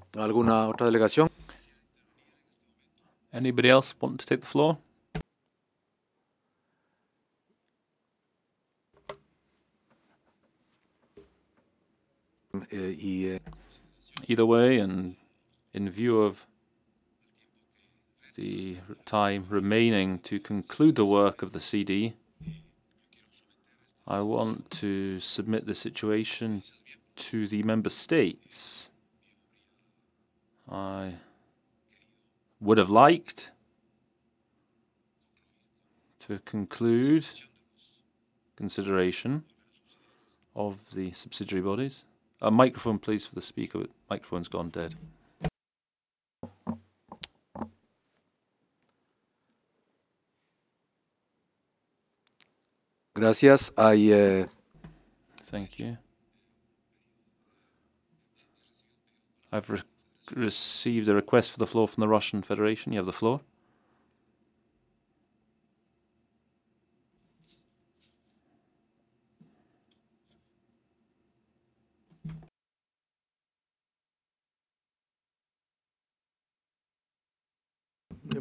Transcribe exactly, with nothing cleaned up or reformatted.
¿Alguna otra delegación? Anybody else want to take the floor? Eh, y, eh, Either way, and in view of the time remaining to conclude the work of the C D, I want to submit the situation to the member states. I would have liked to conclude consideration of the subsidiary bodies. A microphone, please, for the speaker. Microphone's gone dead. gracias. Hay, eh, Thank you. I've re received a request for the floor from the Russian Federation. You have the floor.